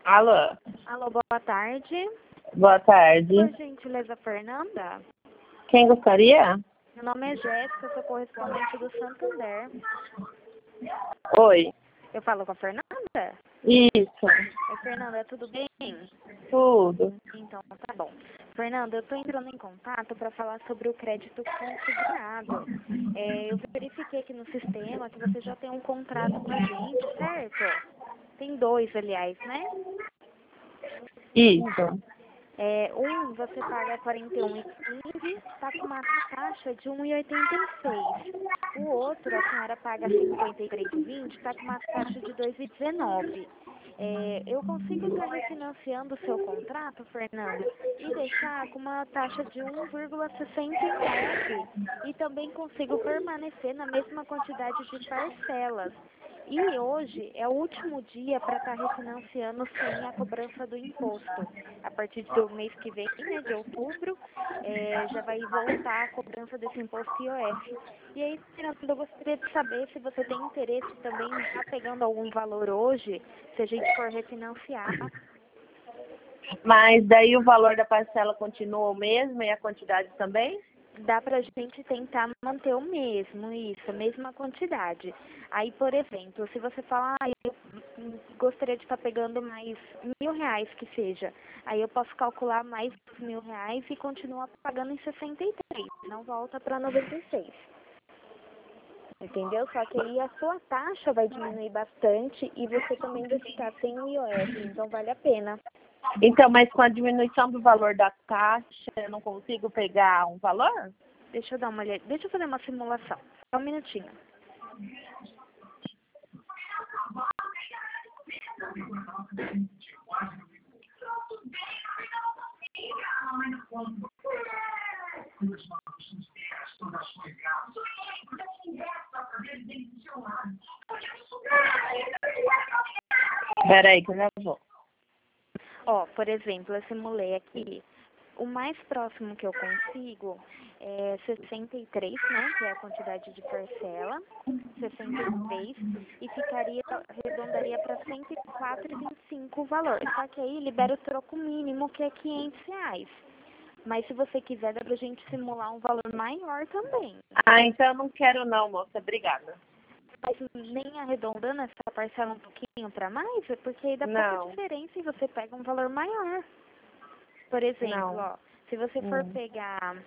Alô? Alô, boa tarde. Boa tarde. Por gentileza, Fernanda? Quem gostaria? Meu nome é Jéssica, sou correspondente do Santander. Oi. Eu falo com a Fernanda? Isso. Oi, Fernanda, tudo bem? Tudo. Então, tá bom. Fernanda, eu estou entrando em contato para falar sobre o crédito consignado. Eu verifiquei aqui no sistema que você já tem um contrato com a gente, certo? Tem dois, aliás, né? Isso. Você paga 41,15, está com uma taxa de 1,86. O outro, a senhora paga 53,20, está com uma taxa de 2,19. Eu consigo estar refinanciando o seu contrato, Fernanda, e deixar com uma taxa de 1,69. E também consigo permanecer na mesma quantidade de parcelas. E hoje é o último dia para estar refinanciando sem a cobrança do imposto. A partir do mês que vem, né, de outubro, já vai voltar a cobrança desse imposto IOF. E aí, Fernanda, eu gostaria de saber se você tem interesse também em estar pegando algum valor hoje, se a gente for refinanciar. Mas daí o valor da parcela continua o mesmo e a quantidade também? Dá pra gente tentar manter o mesmo, isso, a mesma quantidade. Aí, por exemplo, se você falar, eu gostaria de estar pegando mais R$ 1.000 que seja, aí eu posso calcular mais R$ 1.000 e continuar pagando em 63, não volta para 96. Entendeu? Só que aí a sua taxa vai diminuir bastante e você também vai ficar sem o IOF, então vale a pena. Então, mas com a diminuição do valor da taxa, eu não consigo pegar um valor? Deixa eu dar uma olhada, deixa eu fazer uma simulação, só um minutinho. Peraí que eu já vou. Por exemplo, eu simulei aqui, o mais próximo que eu consigo é 63, né, que é a quantidade de parcela, 63, e arredondaria para 104,25 o valor. Só que aí libera o troco mínimo, que é R$ 500. Mas se você quiser, dá pra gente simular um valor maior também. Ah, então eu não quero não, moça. Obrigada. Mas nem arredondando essa parcela um pouquinho para mais, é porque aí dá pouca diferença e você pega um valor maior. Por exemplo, Não. se você for pegar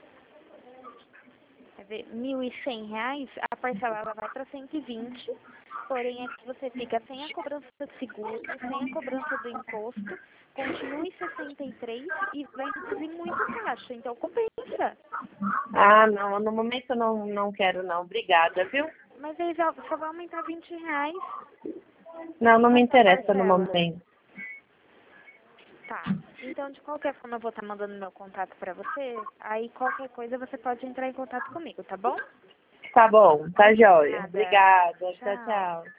R$ 1.100, a parcela ela vai para 120, porém aqui você fica sem a cobrança do seguro, sem a cobrança do imposto, continua em 63 e vai reduzir muito a taxa, então compensa. Ah, não. No momento eu não quero não. Obrigada, viu? Mas aí só vai aumentar R$ 20. Não me Essa interessa no parcela. momento. Tá. Então, de qualquer forma, eu vou estar mandando meu contato para você. Aí, qualquer coisa, você pode entrar em contato comigo, tá bom? Tá bom, tá joia. Nada. Obrigada. Tchau, Tchau. tchau.